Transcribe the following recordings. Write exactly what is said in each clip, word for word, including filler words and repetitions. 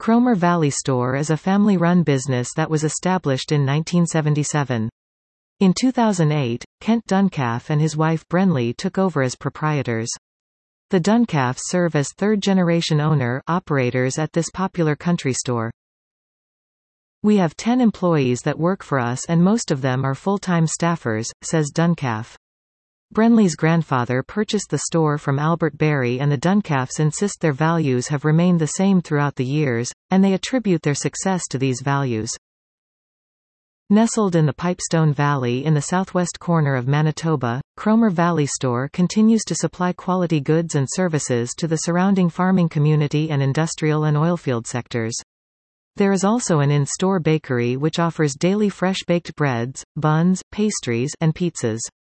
Cromer Valley Store is a family-run business that was established in nineteen seventy-seven. In two thousand eight, Kent Duncalfe and his wife Brenly took over as proprietors. The Duncalfes serve as third-generation owner-operators at this popular country store. "We have ten employees that work for us and most of them are full-time staffers," says Duncalfe. Brenly's grandfather purchased the store from Albert Berry, and the Duncalfes insist their values have remained the same throughout the years, and they attribute their success to these values. Nestled in the Pipestone Valley in the southwest corner of Manitoba, Cromer Valley Store continues to supply quality goods and services to the surrounding farming community and industrial and oilfield sectors. There is also an in-store bakery which offers daily fresh baked breads, buns, pastries, and pizzas.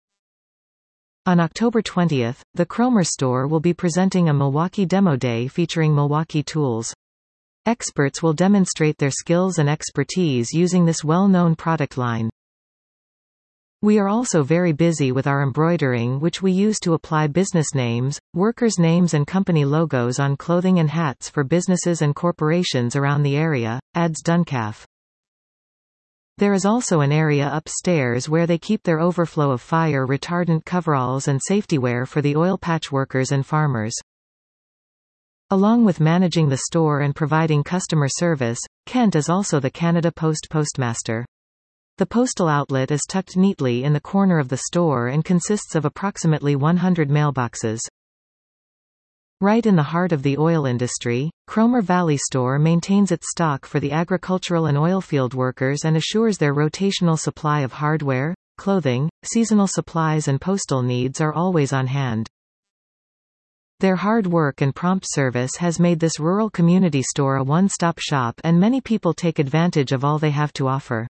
On October twentieth, the Cromer store will be presenting a Milwaukee Demo Day featuring Milwaukee tools. Experts will demonstrate their skills and expertise using this well-known product line. We are also very busy with our embroidering, which we use to apply business names, workers' names and company logos on clothing and hats for businesses and corporations around the area, adds Duncalfe. There is also an area upstairs where they keep their overflow of fire-retardant coveralls and safety wear for the oil patch workers and farmers. Along with managing the store and providing customer service, Kent is also the Canada Post postmaster. The postal outlet is tucked neatly in the corner of the store and consists of approximately one hundred mailboxes. Right in the heart of the oil industry, Cromer Valley Store maintains its stock for the agricultural and oilfield workers and assures their rotational supply of hardware, clothing, seasonal supplies and postal needs are always on hand. Their hard work and prompt service has made this rural community store a one-stop shop, and many people take advantage of all they have to offer.